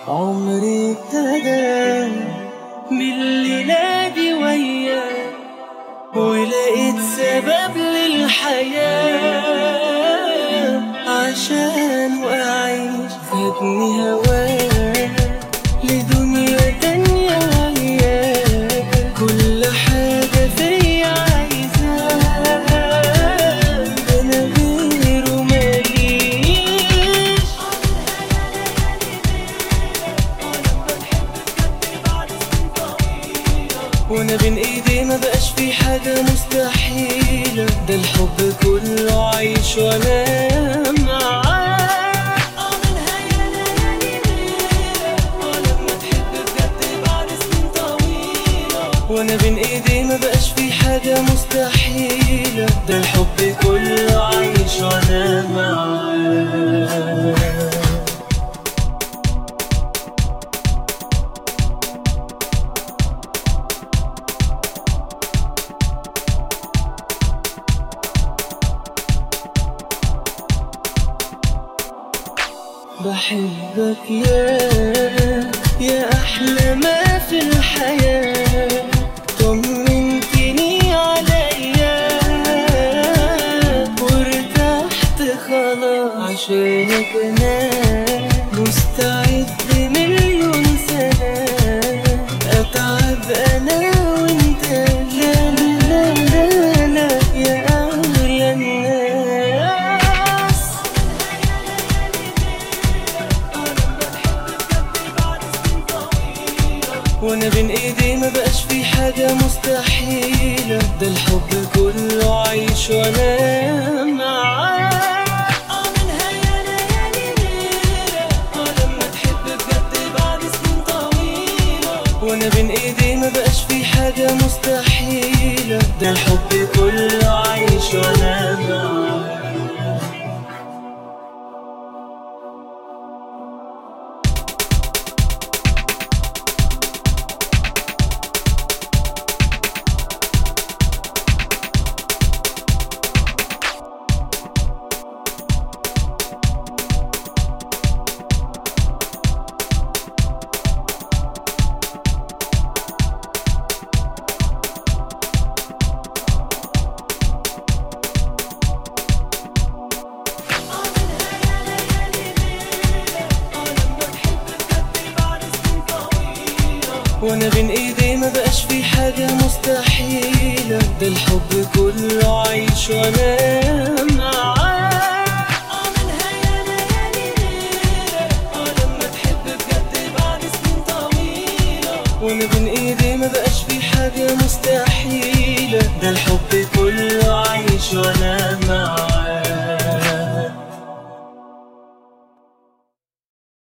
عمري ابتدى من الليلة دي وياك، ولقيت سبب للحياة عشان أعيش. خدني هواك لدنيا تانية وياك، كل حاجة فيا عايزاها، أنا غيره ماليش. وانا بين ايدي ما بقاش في حاجة مستحيلة، ده الحب كله عايش وانا معاك. منها يا ليالي ليلة، ولما تحب بجد بعد سنين طويلة. وانا بين ايدي ما بقاش في حاجة مستحيلة، ده الحب كله عايش وانا معاك. بحبك يا أحلى ما في الحياة، طمنتني عليا وارتحت خلاص عشانك. أنا مستعد مليون سنة أتعب أنا وانت، لا لا لا لا يا أغلى الناس. وانا بين ايدي ما بقاش في حاجة مستحيلة، ده الحب كله عايش وانا معاك. منها يا ليالي ليلة، ولما تحب بجد بعد سنين طويلة. وانا بين ايدي ما بقاش في حاجة مستحيلة، ده الحب كله عايش وانا معاك. وانا بين ايدي ما بقاش في حاجة مستحيلة، ده الحب كله عايش وانا معاك. منها يا ليالي ليلة، ولما تحب بجد بعد سنين طويلة. وانا بين ايدي ما بقاش في حاجة مستحيلة، ده الحب كله عايش وانا معاك.